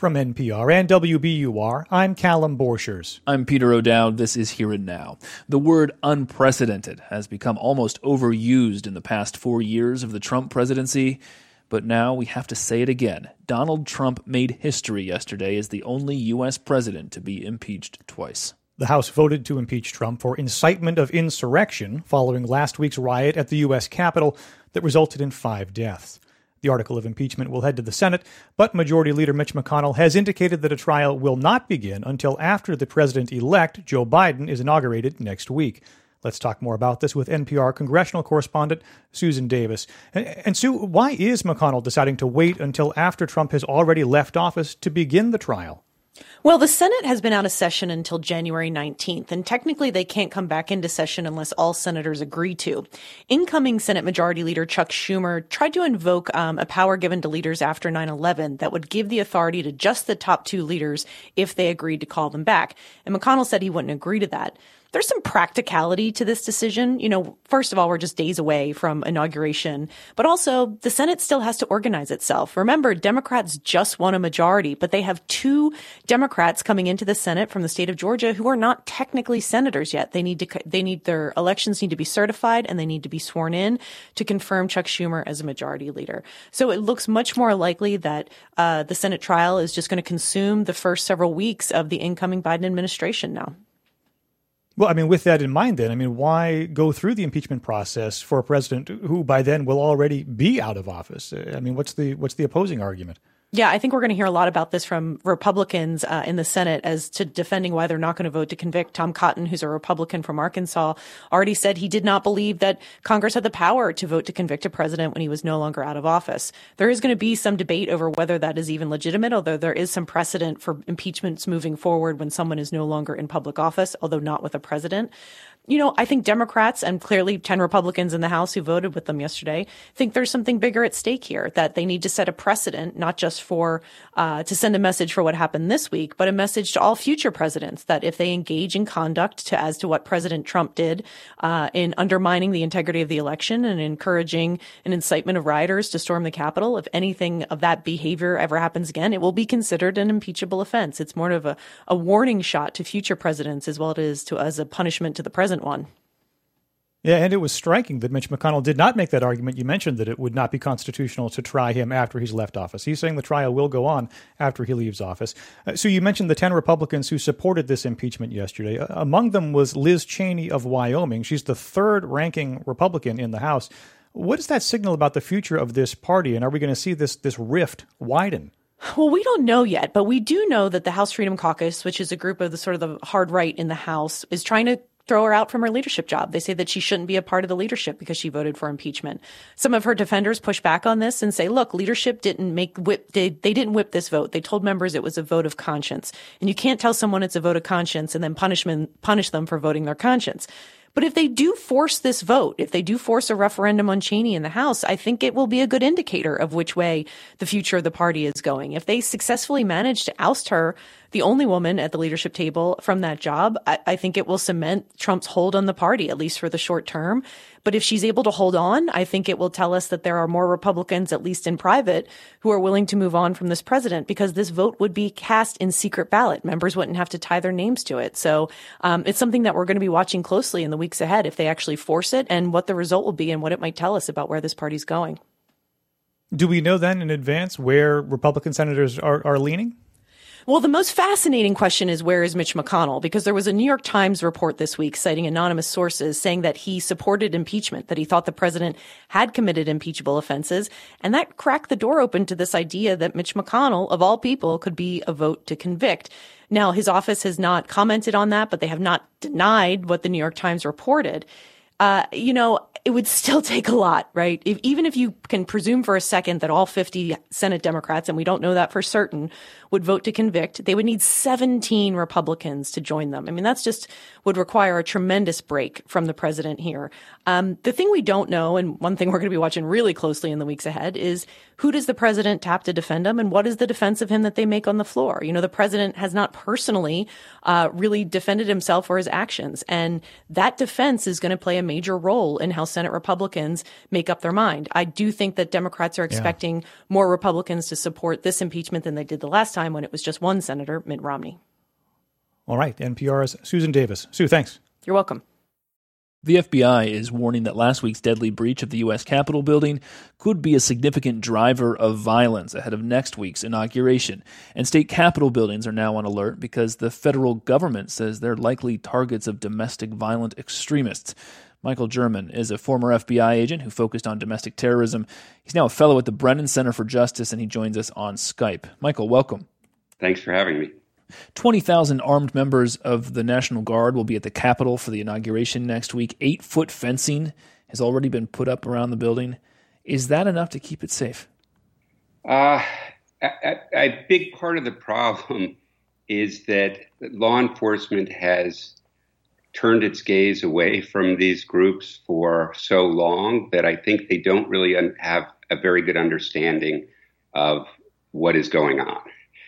From NPR and WBUR, I'm Callum Borchers. I'm Peter O'Dowd. This is Here and Now. The word unprecedented has become almost overused in the past 4 years of the Trump presidency, but now we have to say it again. Donald Trump made history yesterday as the only U.S. president to be impeached twice. The House voted to impeach Trump for incitement of insurrection following last week's riot at the U.S. Capitol that resulted in 5 deaths. The article of impeachment will head to the Senate, but Majority Leader Mitch McConnell has indicated that a trial will not begin until after the president-elect, Joe Biden, is inaugurated next week. Let's talk more about this with NPR congressional correspondent Susan Davis. And Sue, why is McConnell deciding to wait until after Trump has already left office to begin the trial? Well, the Senate has been out of session until January 19th, and technically they can't come back into session unless all senators agree to. Incoming Senate Majority Leader Chuck Schumer tried to invoke a power given to leaders after 9/11 that would give the authority to just the top 2 leaders if they agreed to call them back. And McConnell said he wouldn't agree to that. There's some practicality to this decision. You know, first of all, we're just days away from inauguration, but also the Senate still has to organize itself. Remember, Democrats just won a majority, but they have 2 Democrats coming into the Senate from the state of Georgia who are not technically senators yet. Their elections need to be certified and they need to be sworn in to confirm Chuck Schumer as a majority leader. So it looks much more likely that the Senate trial is just going to consume the first several weeks of the incoming Biden administration now. Well, I mean, with that in mind, then, I mean, why go through the impeachment process for a president who by then will already be out of office? I mean, what's the opposing argument? Yeah, I think we're going to hear a lot about this from Republicans in the Senate as to defending why they're not going to vote to convict. Tom Cotton, who's a Republican from Arkansas, already said he did not believe that Congress had the power to vote to convict a president when he was no longer out of office. There is going to be some debate over whether that is even legitimate, although there is some precedent for impeachments moving forward when someone is no longer in public office, although not with a president. You know, I think Democrats and clearly 10 Republicans in the House who voted with them yesterday think there's something bigger at stake here, that they need to set a precedent, not just for to send a message for what happened this week, but a message to all future presidents that if they engage in conduct as to what President Trump did in undermining the integrity of the election and encouraging an incitement of rioters to storm the Capitol, if anything of that behavior ever happens again, it will be considered an impeachable offense. It's more of a warning shot to future presidents as well as a punishment to the present one. Yeah, and it was striking that Mitch McConnell did not make that argument. You mentioned that it would not be constitutional to try him after he's left office. He's saying the trial will go on after he leaves office. So you mentioned the 10 Republicans who supported this impeachment yesterday. Among them was Liz Cheney of Wyoming. She's the 3rd-ranking Republican in the House. What does that signal about the future of this party, and are we going to see this rift widen? Well, we don't know yet, but we do know that the House Freedom Caucus, which is a group of the sort of the hard right in the House, is trying to throw her out from her leadership job. They say that she shouldn't be a part of the leadership because she voted for impeachment. Some of her defenders push back on this and say, look, leadership didn't they didn't whip this vote. They told members it was a vote of conscience. And you can't tell someone it's a vote of conscience and then punish them for voting their conscience. But if they do force this vote, if they do force a referendum on Cheney in the House, I think it will be a good indicator of which way the future of the party is going. If they successfully manage to oust her, the only woman at the leadership table, from that job, I think it will cement Trump's hold on the party, at least for the short term. But if she's able to hold on, I think it will tell us that there are more Republicans, at least in private, who are willing to move on from this president, because this vote would be cast in secret ballot. Members wouldn't have to tie their names to it. So it's something that we're going to be watching closely in the weeks ahead if they actually force it, and what the result will be and what it might tell us about where this party's going. Do we know then in advance where Republican senators are leaning? Well, the most fascinating question is, where is Mitch McConnell? Because there was a New York Times report this week citing anonymous sources saying that he supported impeachment, that he thought the president had committed impeachable offenses. And that cracked the door open to this idea that Mitch McConnell, of all people, could be a vote to convict. Now, his office has not commented on that, but they have not denied what the New York Times reported. It would still take a lot, right? Even if you can presume for a second that all 50 Senate Democrats, and we don't know that for certain, would vote to convict, they would need 17 Republicans to join them. I mean, that's just would require a tremendous break from the president here. The thing we don't know, and one thing we're going to be watching really closely in the weeks ahead, is who does the president tap to defend him, and what is the defense of him that they make on the floor? You know, the president has not personally really defended himself or his actions, and that defense is going to play a major role in how Senate Republicans make up their mind. I do think that Democrats are expecting more Republicans to support this impeachment than they did the last time when it was just one senator, Mitt Romney. All right, NPR's Susan Davis. Sue, thanks. You're welcome. The FBI is warning that last week's deadly breach of the U.S. Capitol building could be a significant driver of violence ahead of next week's inauguration. And state capitol buildings are now on alert because the federal government says they're likely targets of domestic violent extremists. Michael German is a former FBI agent who focused on domestic terrorism. He's now a fellow at the Brennan Center for Justice, and he joins us on Skype. Michael, welcome. Thanks for having me. 20,000 armed members of the National Guard will be at the Capitol for the inauguration next week. 8-foot fencing has already been put up around the building. Is that enough to keep it safe? A big part of the problem is that law enforcement has turned its gaze away from these groups for so long that I think they don't really have a very good understanding of what is going on.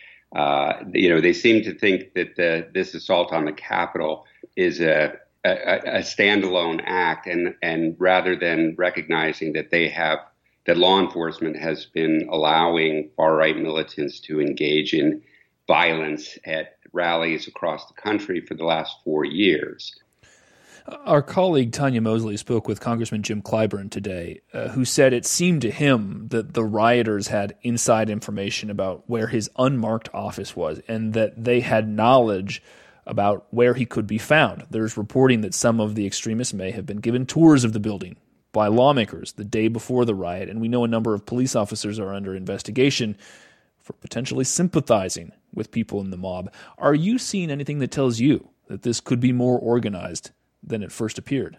They seem to think that this assault on the Capitol is a standalone act, and rather than recognizing that law enforcement has been allowing far-right militants to engage in violence at rallies across the country for the last 4 years. Our colleague Tanya Mosley spoke with Congressman Jim Clyburn today, who said it seemed to him that the rioters had inside information about where his unmarked office was and that they had knowledge about where he could be found. There's reporting that some of the extremists may have been given tours of the building by lawmakers the day before the riot, and we know a number of police officers are under investigation for potentially sympathizing with people in the mob. Are you seeing anything that tells you that this could be more organized than it first appeared?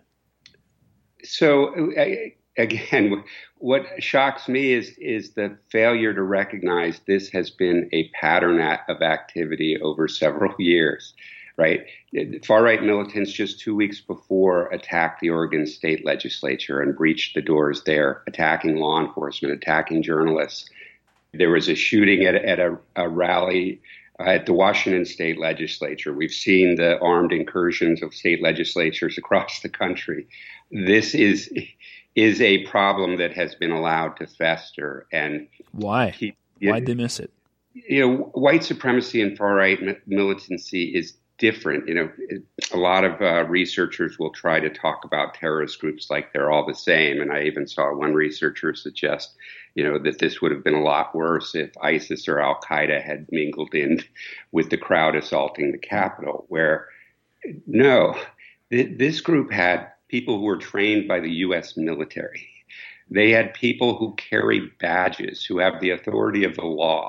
So, again, what shocks me is the failure to recognize this has been a pattern of activity over several years, right? Far-right militants just 2 weeks before attacked the Oregon state legislature and breached the doors there, attacking law enforcement, attacking journalists. There was a shooting at a rally at the Washington state legislature. We've seen the armed incursions of state legislatures across the country. This is a problem that has been allowed to fester. And why? Why'd they miss it? White supremacy and far-right militancy is different. A lot of researchers will try to talk about terrorist groups like they're all the same. And I even saw one researcher suggest that this would have been a lot worse if ISIS or Al-Qaeda had mingled in with the crowd assaulting the Capitol, where no, this group had people who were trained by the U.S. military. They had people who carry badges, who have the authority of the law.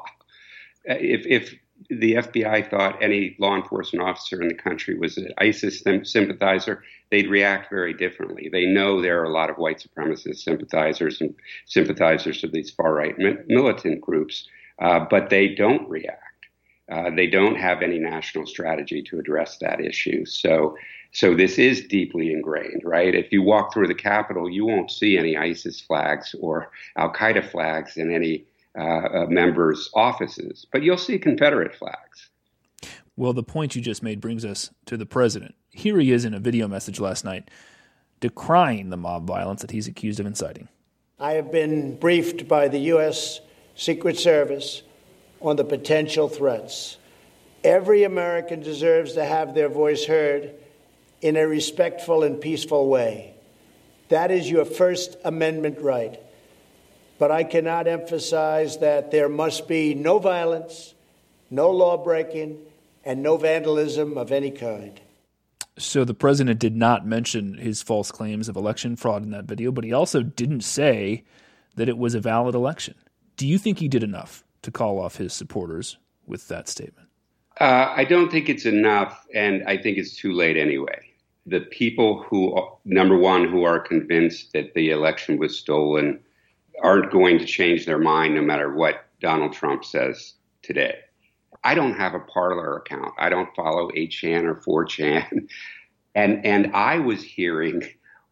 If the FBI thought any law enforcement officer in the country was an ISIS sympathizer, they'd react very differently. They know there are a lot of white supremacist sympathizers and sympathizers of these far-right militant groups, but they don't react. They don't have any national strategy to address that issue. So this is deeply ingrained, right? If you walk through the Capitol, you won't see any ISIS flags or Al-Qaeda flags in any members' offices, but you'll see Confederate flags. Well, the point you just made brings us to the president. Here he is in a video message last night decrying the mob violence that he's accused of inciting. I have been briefed by the U.S. Secret Service on the potential threats. Every American deserves to have their voice heard in a respectful and peaceful way. That is your First Amendment right. But I cannot emphasize that there must be no violence, no law-breaking, and no vandalism of any kind. So the president did not mention his false claims of election fraud in that video, but he also didn't say that it was a valid election. Do you think he did enough to call off his supporters with that statement? I don't think it's enough, and I think it's too late anyway. The people who, number one, who are convinced that the election was stolen aren't going to change their mind no matter what Donald Trump says today. I don't have a Parler account. I don't follow 8chan or 4chan. And I was hearing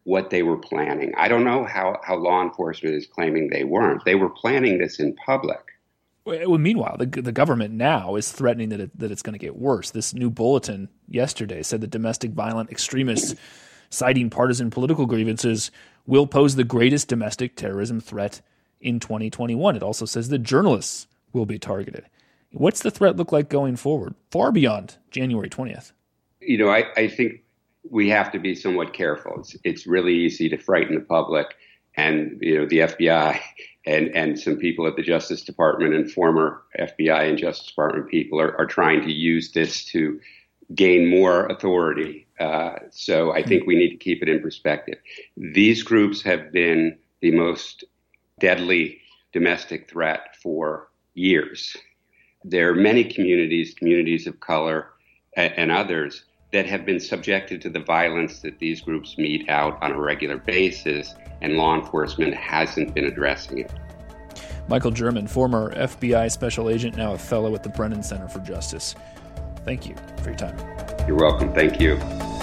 what they were planning. I don't know how law enforcement is claiming they weren't. They were planning this in public. Well, meanwhile, the government now is threatening that it's going to get worse. This new bulletin yesterday said that domestic violent extremists citing partisan political grievances will pose the greatest domestic terrorism threat in 2021. It also says that journalists will be targeted. What's the threat look like going forward, far beyond January 20th? You know, I think we have to be somewhat careful. It's really easy to frighten the public, and you know the FBI and some people at the Justice Department and former FBI and Justice Department people are trying to use this to gain more authority. So I think we need to keep it in perspective. These groups have been the most deadly domestic threat for years. There are many communities of color and others, that have been subjected to the violence that these groups mete out on a regular basis, and law enforcement hasn't been addressing it. Michael German, former FBI special agent, now a fellow at the Brennan Center for Justice. Thank you for your time. You're welcome. Thank you.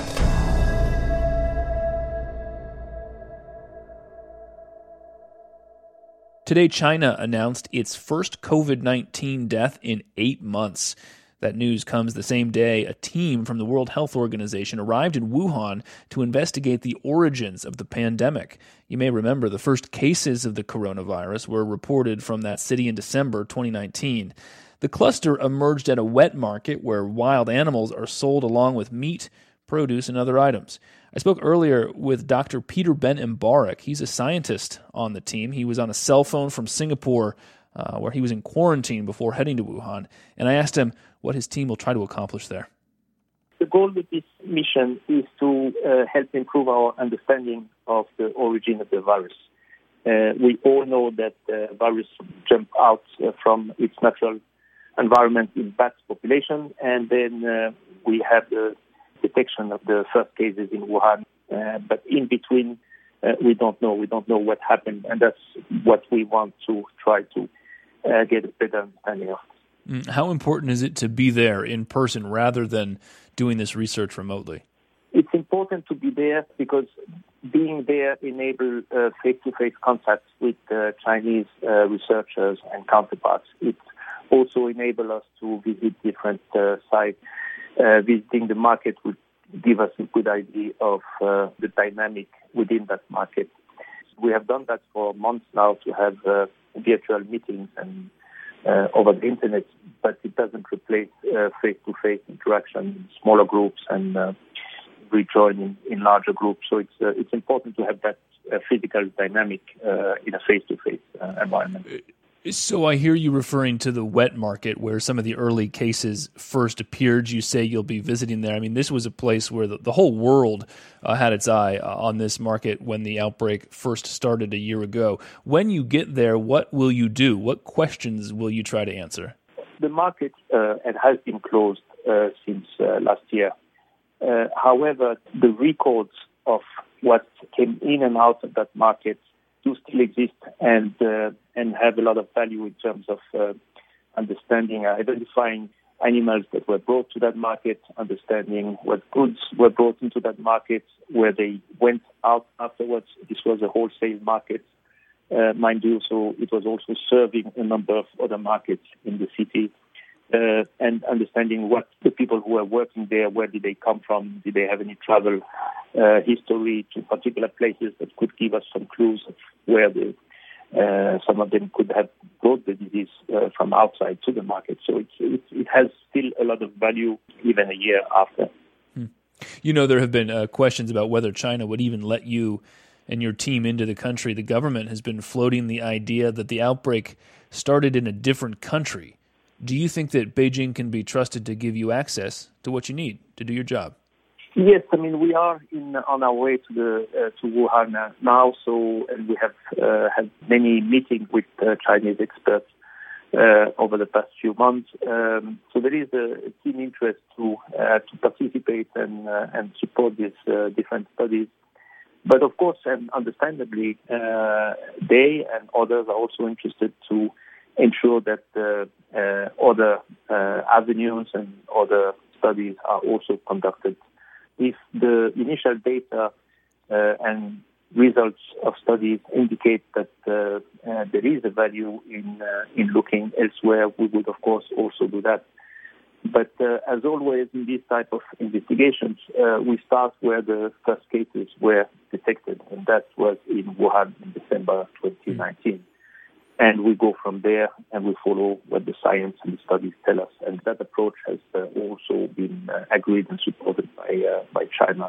Today, China announced its first COVID-19 death in 8 months. That news comes the same day a team from the World Health Organization arrived in Wuhan to investigate the origins of the pandemic. You may remember the first cases of the coronavirus were reported from that city in December 2019. The cluster emerged at a wet market where wild animals are sold along with meat, produce, and other items. I spoke earlier with Dr. Peter Ben-Mbarak. He's a scientist on the team. He was on a cell phone from Singapore where he was in quarantine before heading to Wuhan, and I asked him what his team will try to accomplish there. The goal with this mission is to help improve our understanding of the origin of the virus. We all know that the virus jumped out from its natural environment in bat population, and then we have the detection of the first cases in Wuhan. But in between, we don't know. We don't know what happened, and that's what we want to try to get a better understanding of. How important is it to be there in person rather than doing this research remotely? It's important to be there because being there enables face-to-face contact with Chinese researchers and counterparts. It also enables us to visit different sites. Visiting the market would give us a good idea of the dynamic within that market. We have done that for months now to have virtual meetings and over the internet, but it doesn't replace face-to-face interaction in smaller groups and rejoin in larger groups. So it's important to have that physical dynamic in a face-to-face environment. So I hear you referring to the wet market where some of the early cases first appeared. You say you'll be visiting there. I mean, this was a place where the whole world had its eye on this market when the outbreak first started a year ago. When you get there, what will you do? What questions will you try to answer? The market has been closed since last year. However, the records of what came in and out of that market do still exist and have a lot of value in terms of understanding, identifying animals that were brought to that market, understanding what goods were brought into that market, where they went out afterwards. This was a wholesale market, mind you, so it was also serving a number of other markets in the city. And understanding what the people who were working there, where did they come from? Did they have any travel history to particular places that could give us some clues of where some of them could have brought the disease from outside to the market. So it has still a lot of value even a year after. You know, there have been questions about whether China would even let you and your team into the country. The government has been floating the idea that the outbreak started in a different country. Do you think that Beijing can be trusted to give you access to what you need to do your job? Yes, I mean, we are on our way to Wuhan now, and we have had many meetings with Chinese experts over the past few months. So there is a keen interest to participate and support these different studies. But of course, and understandably, they and others are also interested to ensure that other avenues and other studies are also conducted. If the initial data and results of studies indicate that there is a value in looking elsewhere, we would, of course, also do that. But as always in these type of investigations, we start where the first cases were detected, and that was in Wuhan in December 2019. And we go from there and we follow what the science and the studies tell us. And that approach has also been agreed and supported by China.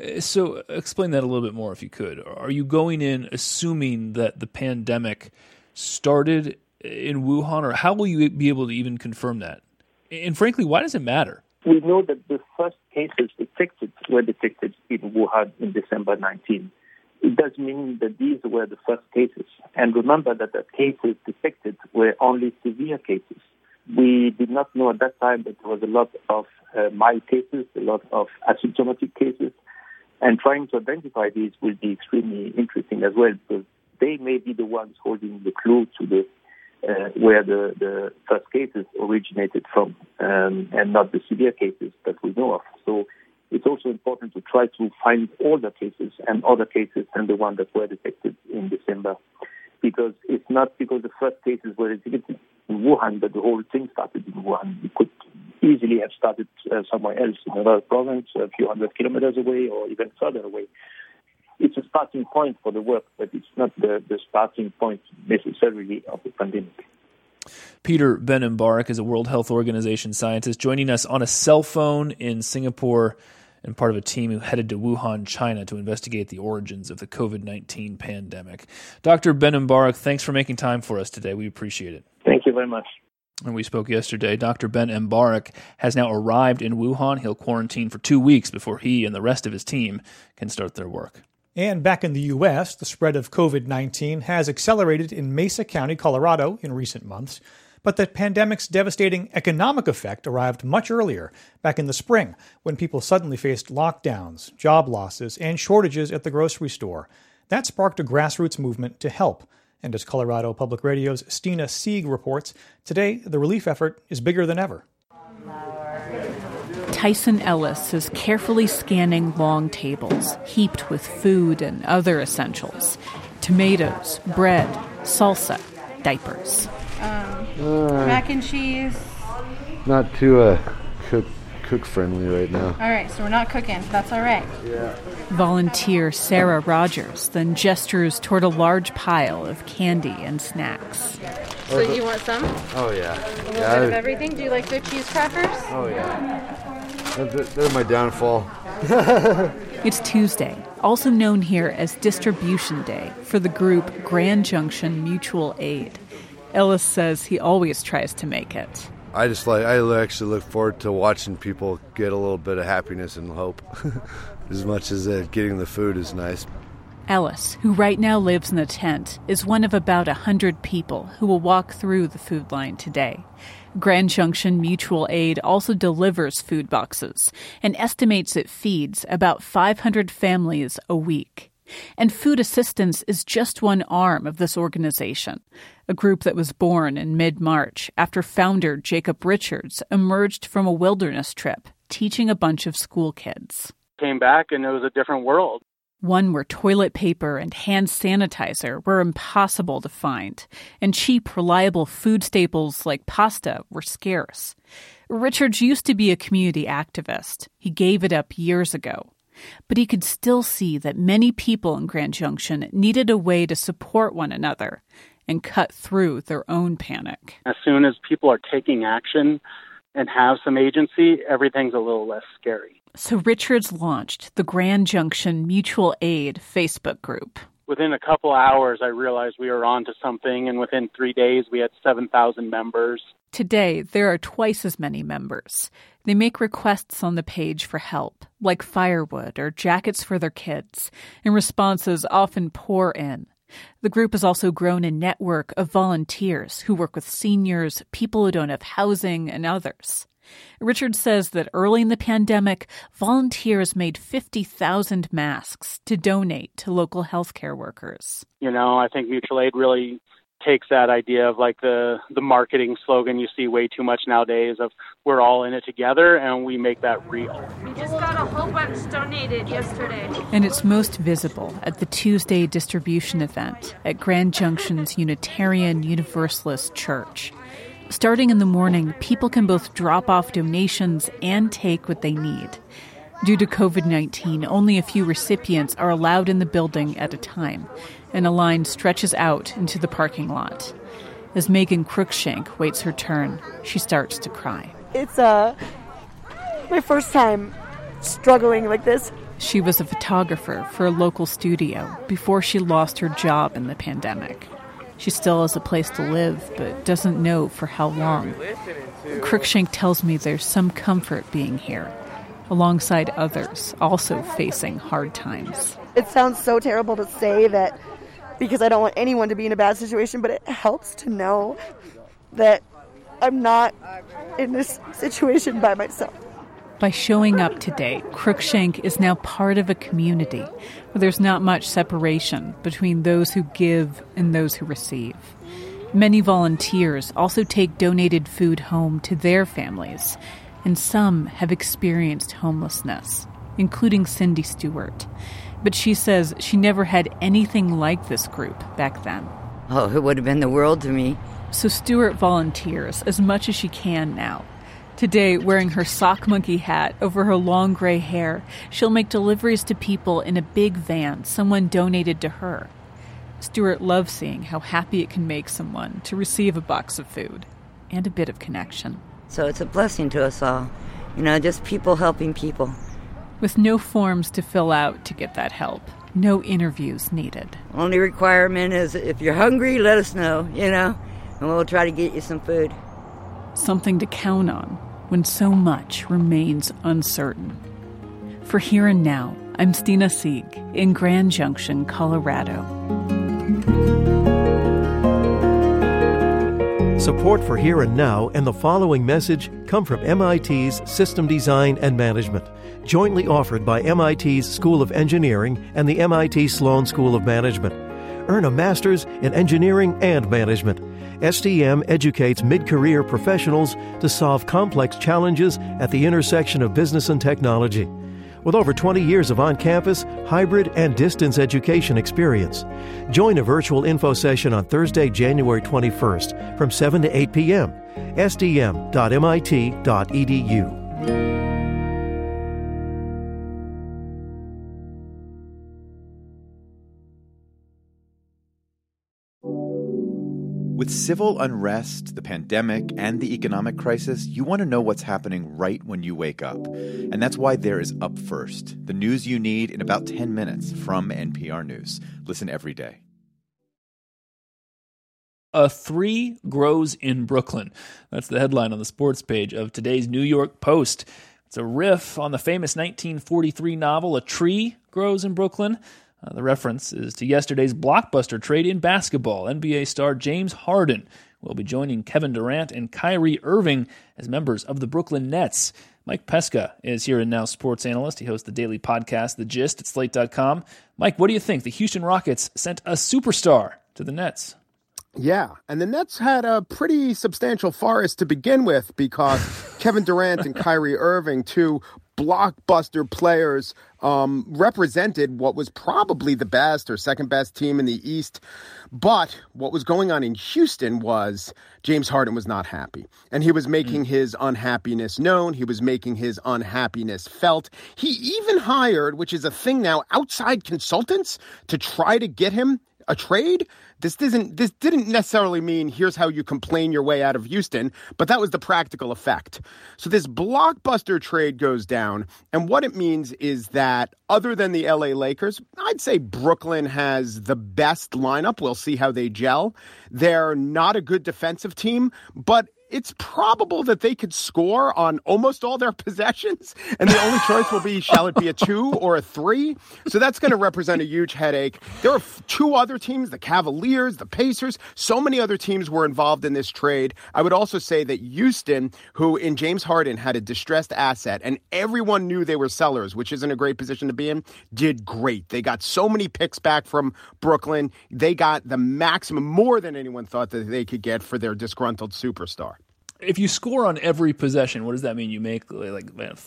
So explain that a little bit more if you could. Are you going in assuming that the pandemic started in Wuhan, or how will you be able to even confirm that? And frankly, why does it matter? We know that the first cases were detected in Wuhan in December 19. It does mean that these were the first cases. And remember that the cases detected were only severe cases. We did not know at that time that there was a lot of mild cases, a lot of asymptomatic cases. And trying to identify these will be extremely interesting as well, because they may be the ones holding the clue to the where the first cases originated from, and not the severe cases that we know of. So it's also important to try to find all the cases and other cases than the ones that were detected in December, because it's not because the first cases were detected in Wuhan that the whole thing started in Wuhan. It could easily have started somewhere else, in another province, a few hundred kilometers away, or even further away. It's a starting point for the work, but it's not the starting point necessarily of the pandemic. Peter Ben-Mbarak is a World Health Organization scientist joining us on a cell phone in Singapore and part of a team who headed to Wuhan, China to investigate the origins of the COVID-19 pandemic. Dr. Ben-Mbarak, thanks for making time for us today. We appreciate it. Thank you very much. And we spoke yesterday. Dr. Ben-Mbarak has now arrived in Wuhan. He'll quarantine for 2 weeks before he and the rest of his team can start their work. And back in the U.S., the spread of COVID-19 has accelerated in Mesa County, Colorado, in recent months. But the pandemic's devastating economic effect arrived much earlier, back in the spring, when people suddenly faced lockdowns, job losses, and shortages at the grocery store. That sparked a grassroots movement to help. And as Colorado Public Radio's Stina Sieg reports, today the relief effort is bigger than ever. Tyson Ellis is carefully scanning long tables, heaped with food and other essentials. Tomatoes, bread, salsa, diapers. Mac and cheese. Not too cook-friendly right now. All right, so we're not cooking. That's all right. Yeah. Volunteer Sarah Rogers then gestures toward a large pile of candy and snacks. So you want some? Oh, yeah. A little bit of everything? Do you like the cheese crackers? Oh, yeah. They're my downfall. It's Tuesday, also known here as Distribution Day, for the group Grand Junction Mutual Aid. Ellis says he always tries to make it. I actually look forward to watching people get a little bit of happiness and hope. As much as getting the food is nice. Ellis, who right now lives in a tent, is one of about 100 people who will walk through the food line today. Grand Junction Mutual Aid also delivers food boxes and estimates it feeds about 500 families a week. And food assistance is just one arm of this organization, a group that was born in mid-March after founder Jacob Richards emerged from a wilderness trip teaching a bunch of school kids. Came back and it was a different world. One where toilet paper and hand sanitizer were impossible to find, and cheap, reliable food staples like pasta were scarce. Richards used to be a community activist. He gave it up years ago. But he could still see that many people in Grand Junction needed a way to support one another and cut through their own panic. As soon as people are taking action and have some agency, everything's a little less scary. So Richards launched the Grand Junction Mutual Aid Facebook group. Within a couple hours, I realized we were onto something, and within 3 days, we had 7,000 members. Today, there are twice as many members. They make requests on the page for help, like firewood or jackets for their kids, and responses often pour in. The group has also grown a network of volunteers who work with seniors, people who don't have housing, and others. Richard says that early in the pandemic, volunteers made 50,000 masks to donate to local healthcare workers. I think mutual aid really takes that idea of like the marketing slogan you see way too much nowadays of we're all in it together, and we make that real. We just got a whole bunch donated yesterday. And it's most visible at the Tuesday distribution event at Grand Junction's Unitarian Universalist Church. Starting in the morning, people can both drop off donations and take what they need. Due to COVID-19, only a few recipients are allowed in the building at a time, and a line stretches out into the parking lot. As Megan Cruikshank waits her turn, she starts to cry. It's my first time struggling like this. She was a photographer for a local studio before she lost her job in the pandemic. She still has a place to live, but doesn't know for how long. Cruikshank tells me there's some comfort being here, alongside others also facing hard times. It sounds so terrible to say that because I don't want anyone to be in a bad situation, but it helps to know that I'm not in this situation by myself. By showing up today, Cruikshank is now part of a community where there's not much separation between those who give and those who receive. Many volunteers also take donated food home to their families, and some have experienced homelessness, including Cindy Stewart. But she says she never had anything like this group back then. Oh, it would have been the world to me. So Stewart volunteers as much as she can now. Today, wearing her sock monkey hat over her long gray hair, she'll make deliveries to people in a big van someone donated to her. Stewart loves seeing how happy it can make someone to receive a box of food and a bit of connection. So it's a blessing to us all. Just people helping people. With no forms to fill out to get that help. No interviews needed. Only requirement is if you're hungry, let us know, and we'll try to get you some food. Something to count on when so much remains uncertain. For Here and Now, I'm Stina Sieg in Grand Junction, Colorado. Support for Here and Now and the following message come from MIT's System Design and Management, jointly offered by MIT's School of Engineering and the MIT Sloan School of Management. Earn a master's in engineering and management. STM educates mid-career professionals to solve complex challenges at the intersection of business and technology. With over 20 years of on-campus, hybrid, and distance education experience. Join a virtual info session on Thursday, January 21st from 7 to 8 p.m. sdm.mit.edu. With civil unrest, the pandemic, and the economic crisis, you want to know what's happening right when you wake up. And that's why there is Up First, the news you need in about 10 minutes from NPR News. Listen every day. A 3 grows in Brooklyn. That's the headline on the sports page of today's New York Post. It's a riff on the famous 1943 novel A Tree Grows in Brooklyn. The reference is to yesterday's blockbuster trade in basketball. NBA star James Harden will be joining Kevin Durant and Kyrie Irving as members of the Brooklyn Nets. Mike Pesca is Here and Now sports analyst. He hosts the daily podcast, The Gist, at Slate.com. Mike, what do you think? The Houston Rockets sent a superstar to the Nets. Yeah, and the Nets had a pretty substantial forest to begin with because Kevin Durant and Kyrie Irving, two blockbuster players, represented what was probably the best or second best team in the East. But what was going on in Houston was James Harden was not happy. And he was making his unhappiness known. He was making his unhappiness felt. He even hired, which is a thing now, outside consultants to try to get him a trade. This didn't necessarily mean here's how you complain your way out of Houston, but that was the practical effect. So this blockbuster trade goes down, and what it means is that other than the LA Lakers, I'd say Brooklyn has the best lineup. We'll see how they gel. They're not a good defensive team, but it's probable that they could score on almost all their possessions, and the only choice will be, shall it be a 2 or a 3? So that's going to represent a huge headache. There are 2 other teams, the Cavaliers, the Pacers. So many other teams were involved in this trade. I would also say that Houston, who in James Harden had a distressed asset, and everyone knew they were sellers, which isn't a great position to be in, did great. They got so many picks back from Brooklyn. They got the maximum, more than anyone thought that they could get for their disgruntled superstar. If you score on every possession, what does that mean? You make like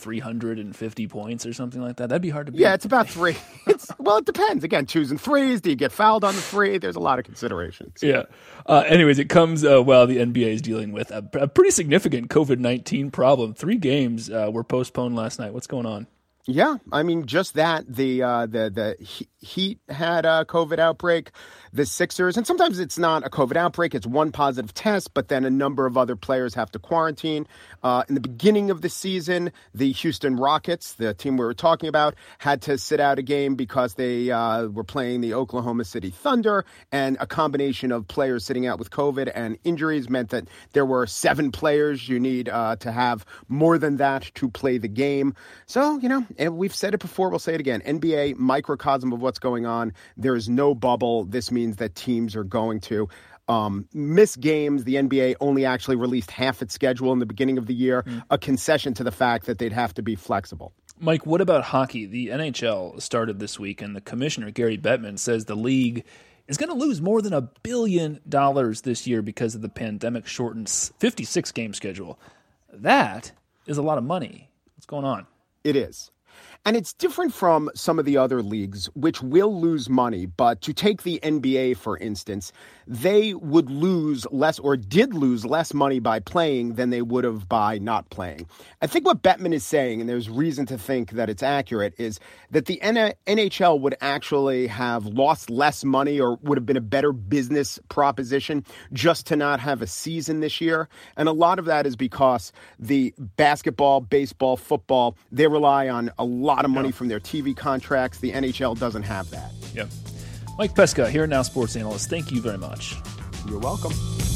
350 points or something like that? That'd be hard to beat. Yeah, it's about 3. Well, it depends. Again, 2s and 3s. Do you get fouled on the 3? There's a lot of considerations. Yeah. Anyways, it comes while the NBA is dealing with a pretty significant COVID-19 problem. 3 games were postponed last night. What's going on? Yeah, I mean, just that. The Heat had a COVID outbreak. The Sixers, and sometimes it's not a COVID outbreak, it's one positive test, but then a number of other players have to quarantine. In the beginning of the season, the Houston Rockets, the team we were talking about, had to sit out a game because they were playing the Oklahoma City Thunder, and a combination of players sitting out with COVID and injuries meant that there were 7 players. You need to have more than that to play the game. So, and we've said it before, we'll say it again. NBA, microcosm of what's going on. There is no bubble. This means that teams are going to miss games. The NBA only actually released half its schedule in the beginning of the year, a concession to the fact that they'd have to be flexible. Mike, what about hockey? The NHL started this week, and the commissioner, Gary Bettman, says the league is going to lose more than $1 billion this year because of the pandemic-shortened 56-game schedule. That is a lot of money. What's going on? It is. And it's different from some of the other leagues, which will lose money. But to take the NBA, for instance, they would lose less, or did lose less money by playing than they would have by not playing. I think what Bettman is saying, and there's reason to think that it's accurate, is that the NHL would actually have lost less money, or would have been a better business proposition just to not have a season this year. And a lot of that is because the basketball, baseball, football, they rely on a lot of money from their TV contracts. The NHL doesn't have that. Yep. Mike Pesca, Here and Now sports analyst. Thank you very much. You're welcome.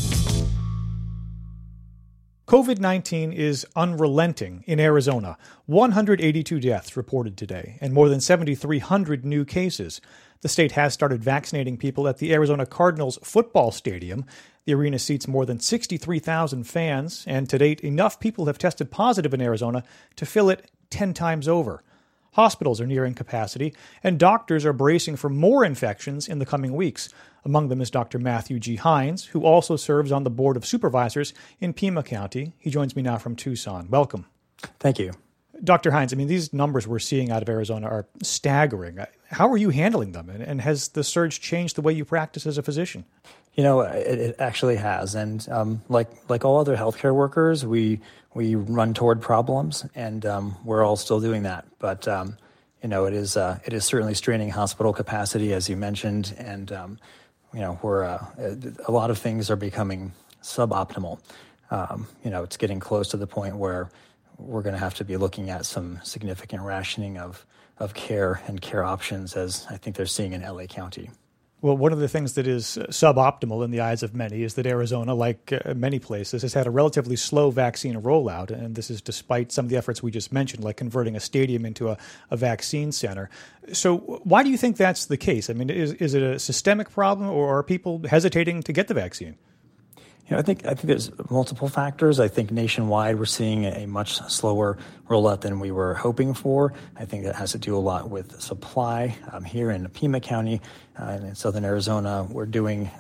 COVID-19 is unrelenting in Arizona. 182 deaths reported today, and more than 7,300 new cases. The state has started vaccinating people at the Arizona Cardinals football stadium. The arena seats more than 63,000 fans, and to date, enough people have tested positive in Arizona to fill it 10 times over. Hospitals are nearing capacity, and doctors are bracing for more infections in the coming weeks. Among them is Dr. Matthew G. Hines, who also serves on the Board of Supervisors in Pima County. He joins me now from Tucson. Welcome. Thank you. Dr. Hines, these numbers we're seeing out of Arizona are staggering. How are you handling them, and has the surge changed the way you practice as a physician? It actually has, and like all other healthcare workers, we run toward problems, and we're all still doing that. But it is certainly straining hospital capacity, as you mentioned, and we're a lot of things are becoming suboptimal. It's getting close to the point where we're going to have to be looking at some significant rationing of care and care options, as I think they're seeing in LA County. Well, one of the things that is suboptimal in the eyes of many is that Arizona, like many places, has had a relatively slow vaccine rollout, and this is despite some of the efforts we just mentioned, like converting a stadium into a vaccine center. So why do you think that's the case? Is it a systemic problem, or are people hesitating to get the vaccine? I think there's multiple factors. I think nationwide we're seeing a much slower rollout than we were hoping for. I think that has to do a lot with supply. Here in Pima County and in southern Arizona, we're doing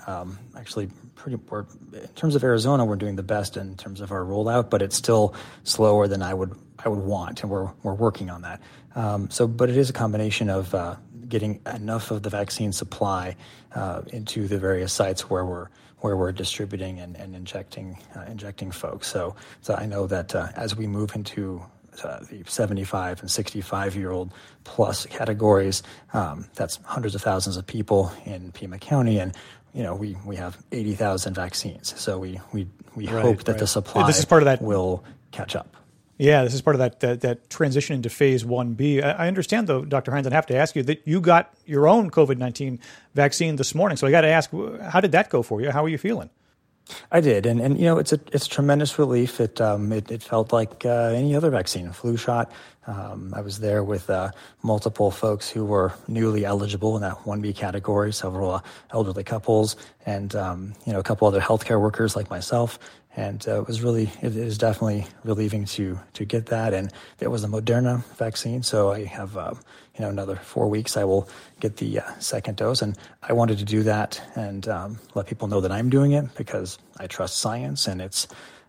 in terms of Arizona, we're doing the best in terms of our rollout, but it's still slower than I would want, and we're working on that. But it is a combination of getting enough of the vaccine supply into the various sites where we're distributing and injecting folks. So I know that as we move into the 75 and 65-year-old plus categories, that's hundreds of thousands of people in Pima County, and we have 80,000 vaccines. So we hope that the supply this is part of that will catch up. Yeah, this is part of that transition into Phase 1B. I understand, though, Dr. Hines, I have to ask you that you got your own COVID-19 vaccine this morning. So I got to ask, how did that go for you? How are you feeling? I did, and you know, it's a tremendous relief. It felt like any other vaccine, a flu shot. I was there with multiple folks who were newly eligible in that 1B category, several elderly couples, and you know, a couple other healthcare workers like myself. And it is definitely relieving to get that. And it was a Moderna vaccine, so I have you know, another 4 weeks. I will get the second dose, and I wanted to do that and let people know that I'm doing it because I trust science, and this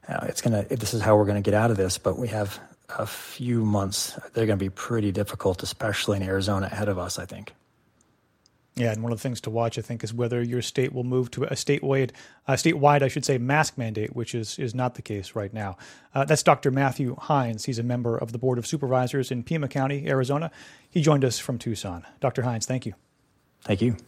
is how we're gonna get out of this. But we have a few months. They're gonna be pretty difficult, especially in Arizona, ahead of us, I think. Yeah, and one of the things to watch, I think, is whether your state will move to a statewide, I should say, mask mandate, which is not the case right now. That's Dr. Matthew Hines. He's a member of the Board of Supervisors in Pima County, Arizona. He joined us from Tucson. Dr. Hines, thank you. Thank you.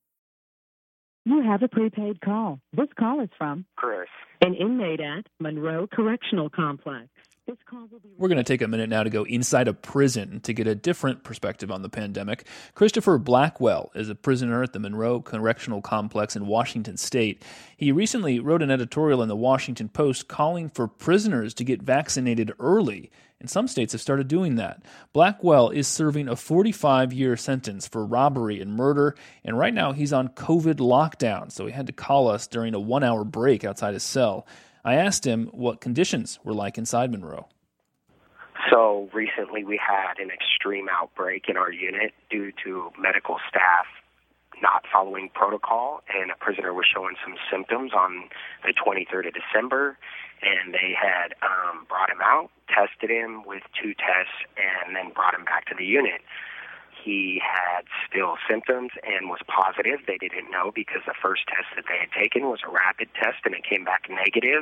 You have a prepaid call. This call is from Chris, an inmate at Monroe Correctional Complex. We're going to take a minute now to go inside a prison to get a different perspective on the pandemic. Christopher Blackwell is a prisoner at the Monroe Correctional Complex in Washington State. He recently wrote an editorial in the Washington Post calling for prisoners to get vaccinated early, and some states have started doing that. Blackwell is serving a 45-year sentence for robbery and murder, and right now he's on COVID lockdown, so he had to call us during a 1-hour break outside his cell. I asked him what conditions were like inside Monroe. So recently we had an extreme outbreak in our unit due to medical staff not following protocol, and a prisoner was showing some symptoms on the 23rd of December, and they had brought him out, tested him with 2 tests, and then brought him back to the unit. He had still symptoms and was positive. They didn't know because the first test that they had taken was a rapid test, and it came back negative.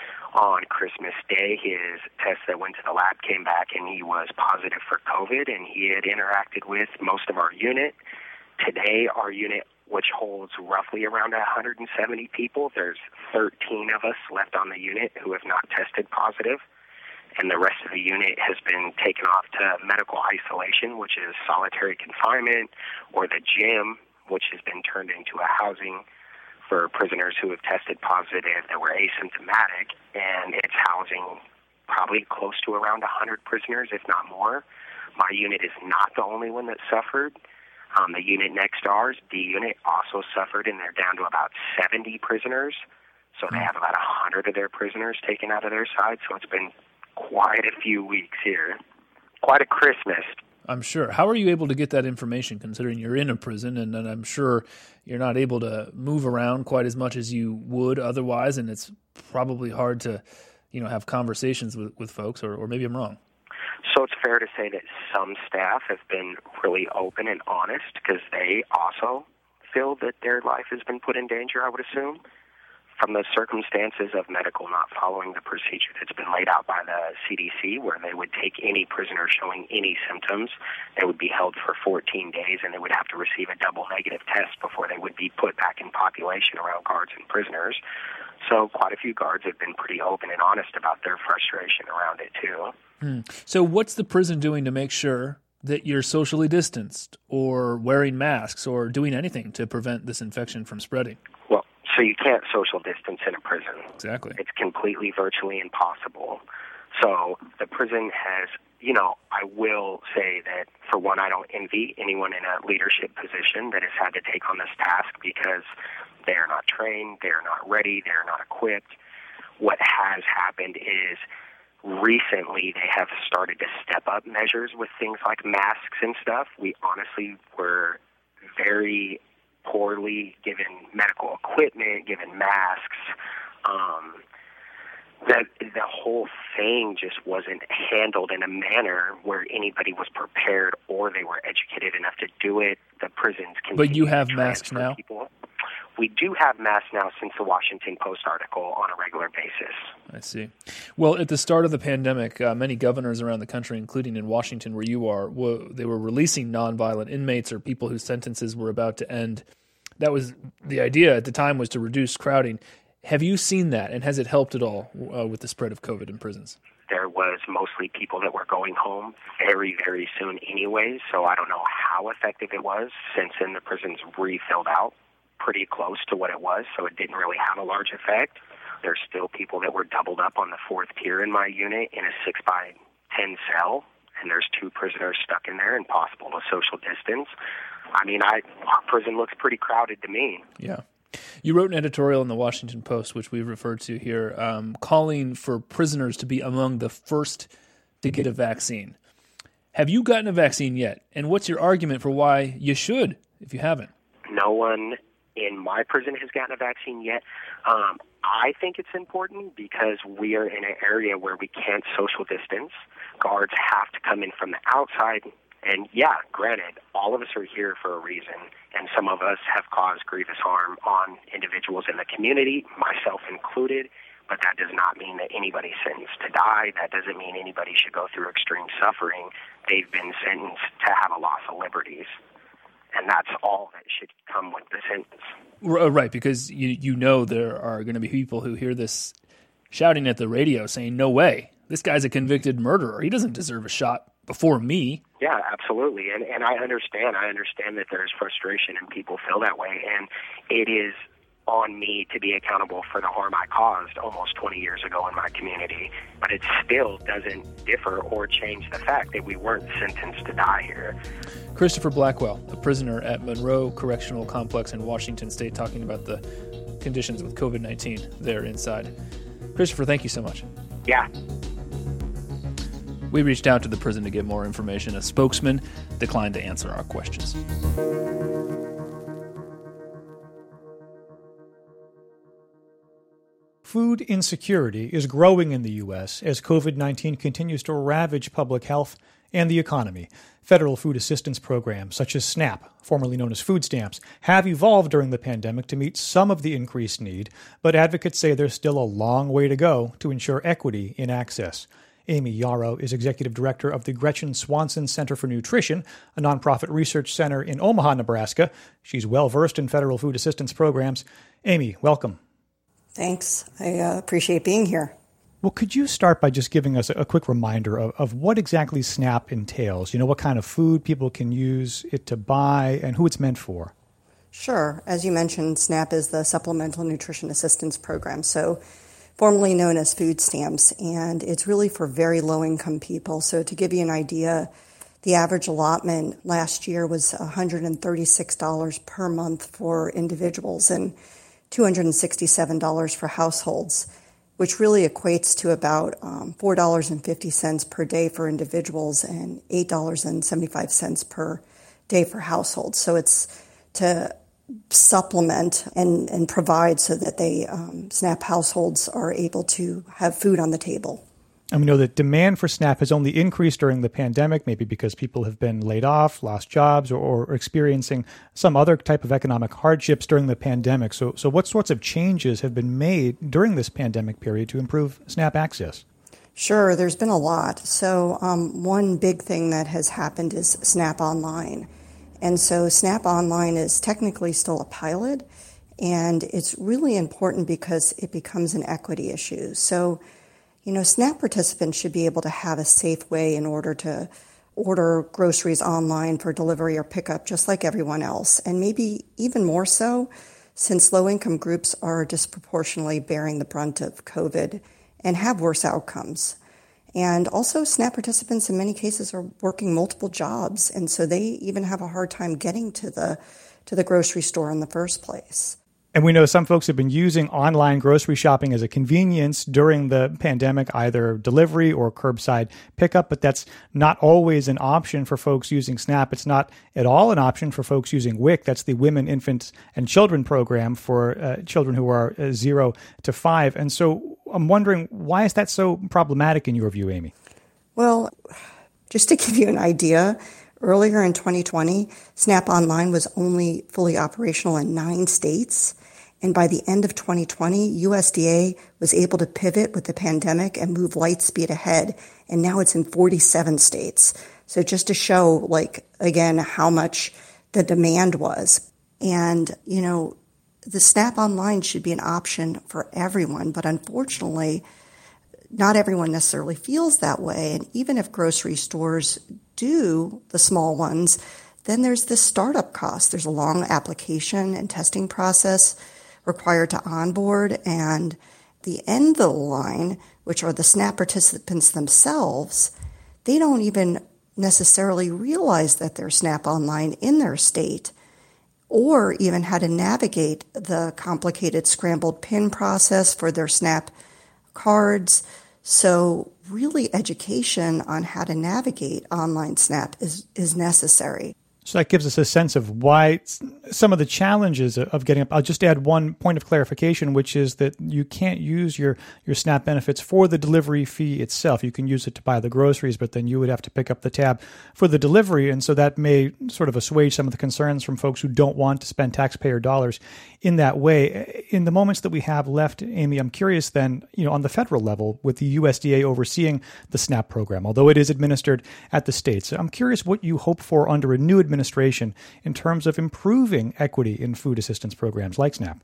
On Christmas Day, his test that went to the lab came back, and he was positive for COVID, and he had interacted with most of our unit. Today, our unit, which holds roughly around 170 people, there's 13 of us left on the unit who have not tested positive. And the rest of the unit has been taken off to medical isolation, which is solitary confinement, or the gym, which has been turned into a housing for prisoners who have tested positive that were asymptomatic, and it's housing probably close to around 100 prisoners, if not more. My unit is not the only one that suffered. The unit next to ours, D unit, also suffered, and they're down to about 70 prisoners. So they have about 100 of their prisoners taken out of their side, so it's been quite a few weeks here. Quite a Christmas. I'm sure. How are you able to get that information, considering you're in a prison, and I'm sure you're not able to move around quite as much as you would otherwise, and it's probably hard to, have conversations with folks, or maybe I'm wrong. So it's fair to say that some staff have been really open and honest because they also feel that their life has been put in danger, I would assume. From the circumstances of medical not following the procedure that's been laid out by the CDC, where they would take any prisoner showing any symptoms, they would be held for 14 days, and they would have to receive a double negative test before they would be put back in population around guards and prisoners. So quite a few guards have been pretty open and honest about their frustration around it, too. So what's the prison doing to make sure that you're socially distanced or wearing masks or doing anything to prevent this infection from spreading? Well, so you can't social distance in a prison. Exactly. It's completely virtually impossible. So the prison has, I will say that, for one, I don't envy anyone in a leadership position that has had to take on this task because they are not trained, they are not ready, they are not equipped. What has happened is recently they have started to step up measures with things like masks and stuff. We honestly were very poorly given medical equipment, given masks. The whole thing just wasn't handled in a manner where anybody was prepared or they were educated enough to do it. The prisons can. But you have masks now? People. We do have masks now since the Washington Post article on a regular basis. I see. Well, at the start of the pandemic, many governors around the country, including in Washington where you are, they were releasing nonviolent inmates or people whose sentences were about to end. That was the idea at the time, was to reduce crowding. Have you seen that, and has it helped at all with the spread of COVID in prisons? There was mostly people that were going home very, very soon anyway, so I don't know how effective it was. Since then, the prisons refilled out pretty close to what it was, so it didn't really have a large effect. There's still people that were doubled up on the fourth tier in my unit in a 6x10 cell, and there's 2 prisoners stuck in there, impossible to social distance. I mean, our prison looks pretty crowded to me. Yeah. You wrote an editorial in the Washington Post, which we've referred to here, calling for prisoners to be among the first to get a vaccine. Have you gotten a vaccine yet? And what's your argument for why you should if you haven't? No one in my prison has gotten a vaccine yet. I think it's important because we are in an area where we can't social distance. Guards have to come in from the outside. And yeah, granted, all of us are here for a reason, and some of us have caused grievous harm on individuals in the community, myself included, but that does not mean that anybody's sentenced to die. That doesn't mean anybody should go through extreme suffering. They've been sentenced to have a loss of liberties, and that's all that should come with the sentence. Right, because you know there are going to be people who hear this shouting at the radio saying, no way, this guy's a convicted murderer. He doesn't deserve a shot before me. Yeah, absolutely. And I understand. I understand that there's frustration and people feel that way. And it is on me to be accountable for the harm I caused almost 20 years ago in my community. But it still doesn't differ or change the fact that we weren't sentenced to die here. Christopher Blackwell, a prisoner at Monroe Correctional Complex in Washington State, talking about the conditions with COVID-19 there inside. Christopher, thank you so much. Yeah. We reached out to the prison to get more information. A spokesman declined to answer our questions. Food insecurity is growing in the U.S. as COVID-19 continues to ravage public health and the economy. Federal food assistance programs such as SNAP, formerly known as food stamps, have evolved during the pandemic to meet some of the increased need, but advocates say there's still a long way to go to ensure equity in access. Amy Yarrow is executive director of the Gretchen Swanson Center for Nutrition, a nonprofit research center in Omaha, Nebraska. She's well-versed in federal food assistance programs. Amy, welcome. Thanks. I appreciate being here. Well, could you start by just giving us a quick reminder of what exactly SNAP entails? You know, what kind of food people can use it to buy and who it's meant for? Sure. As you mentioned, SNAP is the Supplemental Nutrition Assistance Program, so formerly known as food stamps, and it's really for very low-income people. So to give you an idea, the average allotment last year was $136 per month for individuals and $267 for households, which really equates to about $4.50 per day for individuals and $8.75 per day for households. So it's to supplement and provide so that they SNAP households are able to have food on the table. And we know that demand for SNAP has only increased during the pandemic, maybe because people have been laid off, lost jobs, or experiencing some other type of economic hardships during the pandemic. So what sorts of changes have been made during this pandemic period to improve SNAP access? Sure, there's been a lot. So one big thing that has happened is SNAP Online. And so SNAP Online is technically still a pilot, and it's really important because it becomes an equity issue. So, you know, SNAP participants should be able to have a safe way in order to order groceries online for delivery or pickup, just like everyone else, and maybe even more so since low-income groups are disproportionately bearing the brunt of COVID and have worse outcomes. And also, SNAP participants in many cases are working multiple jobs, and so they even have a hard time getting to the grocery store in the first place. And we know some folks have been using online grocery shopping as a convenience during the pandemic, either delivery or curbside pickup, but that's not always an option for folks using SNAP. It's not at all an option for folks using WIC. That's the Women, Infants, and Children program for children who are 0 to 5. And so I'm wondering, why is that so problematic in your view, Amy? Well, just to give you an idea, earlier in 2020, SNAP Online was only fully operational in 9 states. And by the end of 2020, USDA was able to pivot with the pandemic and move light speed ahead. And now it's in 47 states. So just to show, like, again, how much the demand was. And, you know, the SNAP Online should be an option for everyone. But unfortunately, not everyone necessarily feels that way. And even if grocery stores do, the small ones, then there's this startup cost. There's a long application and testing process required to onboard, and the end of the line, which are the SNAP participants themselves, they don't even necessarily realize that they're SNAP Online in their state, or even how to navigate the complicated scrambled PIN process for their SNAP cards. So really education on how to navigate online SNAP is necessary. So that gives us a sense of why some of the challenges of getting up. I'll just add one point of clarification, which is that you can't use your SNAP benefits for the delivery fee itself. You can use it to buy the groceries, but then you would have to pick up the tab for the delivery. And so that may sort of assuage some of the concerns from folks who don't want to spend taxpayer dollars in that way. In the moments that we have left, Amy, I'm curious then, on the federal level with the USDA overseeing the SNAP program, although it is administered at the states, I'm curious what you hope for under a new administration in terms of improving equity in food assistance programs like SNAP.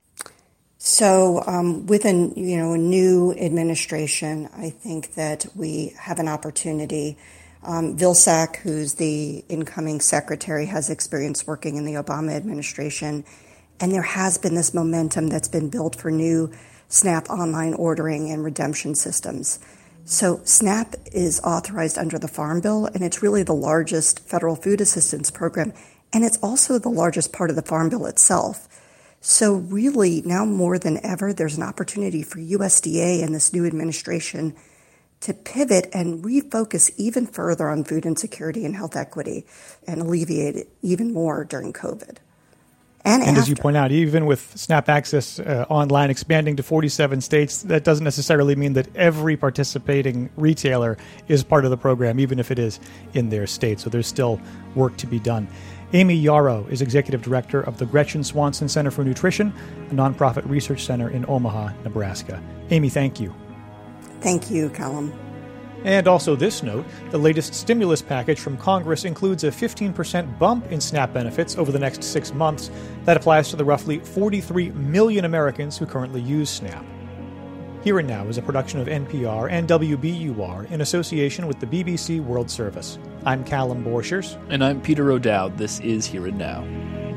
So with a new administration, I think that we have an opportunity. Vilsack, who's the incoming secretary, has experience working in the Obama administration, and there has been this momentum that's been built for new SNAP online ordering and redemption systems. So SNAP is authorized under the Farm Bill, and it's really the largest federal food assistance program, and it's also the largest part of the Farm Bill itself. So really, now more than ever, there's an opportunity for USDA and this new administration to pivot and refocus even further on food insecurity and health equity and alleviate it even more during COVID. And as you point out, even with SNAP Access online expanding to 47 states, that doesn't necessarily mean that every participating retailer is part of the program, even if it is in their state. So there's still work to be done. Amy Yarrow is Executive Director of the Gretchen Swanson Center for Nutrition, a nonprofit research center in Omaha, Nebraska. Amy, thank you. Thank you, Callum. And also this note, the latest stimulus package from Congress includes a 15% bump in SNAP benefits over the next 6 months. That applies to the roughly 43 million Americans who currently use SNAP. Here and Now is a production of NPR and WBUR in association with the BBC World Service. I'm Callum Borchers. And I'm Peter O'Dowd. This is Here and Now.